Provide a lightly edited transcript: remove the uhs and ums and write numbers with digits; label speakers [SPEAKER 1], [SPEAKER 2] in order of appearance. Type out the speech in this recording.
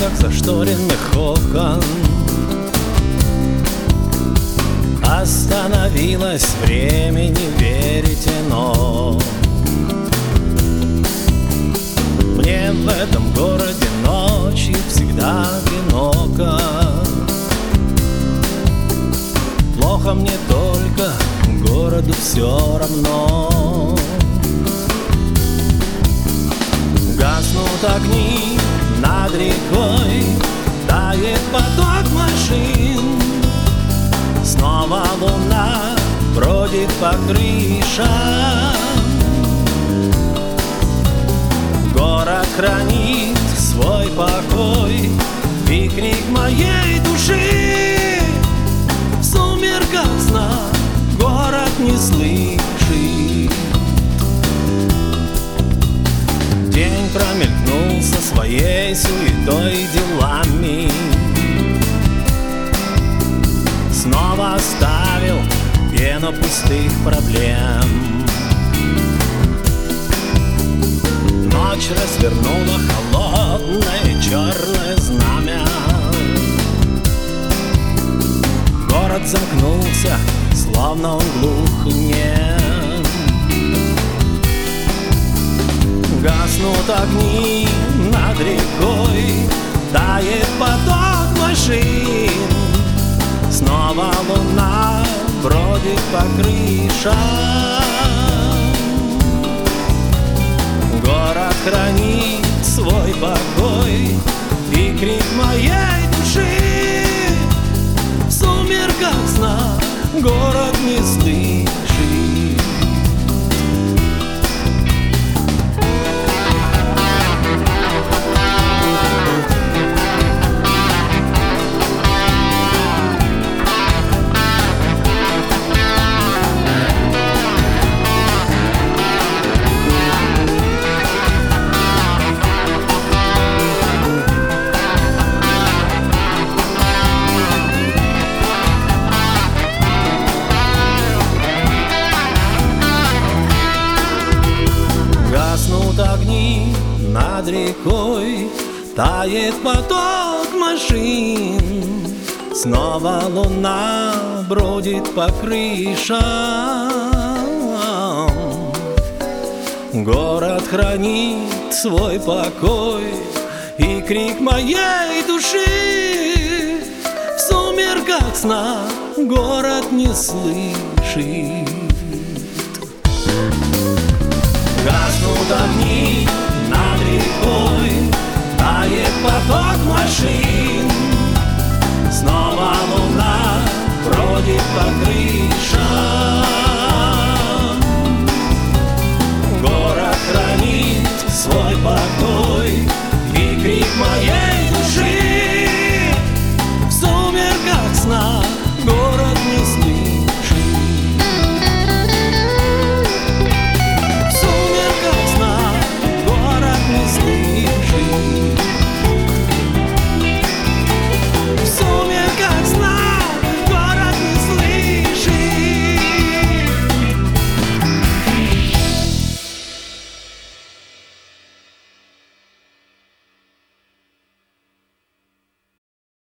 [SPEAKER 1] сумерках зашторенных окон остановилось время, не верите, но мне в этом городе ночью всегда одиноко. Плохо мне только, городу все равно. Гаснут огни над рекой, тает поток машин. Снова луна бродит по крышам. Город хранит свой покой, и крик моей души в сумерках сна город не слышит. День промелькнул со своей суетой и делами, снова оставил пену пустых проблем. Ночь развернула холодное черное знамя. Город замкнулся, словно он глух и нем. Гаснут огни над рекой, тает поток машин. Снова луна бродит по крышам. Город хранит свой покой, и крик моей души в сумерках сна город не слышит. Гаснут огни над рекой, тает поток машин. Снова луна бродит по крышам. Город хранит свой покой, и крик моей души в сумерках сна город не слышит. Гаснут огни над рекой, тает поток машин. Снова луна бродит по крышам. Город хранит свой покой,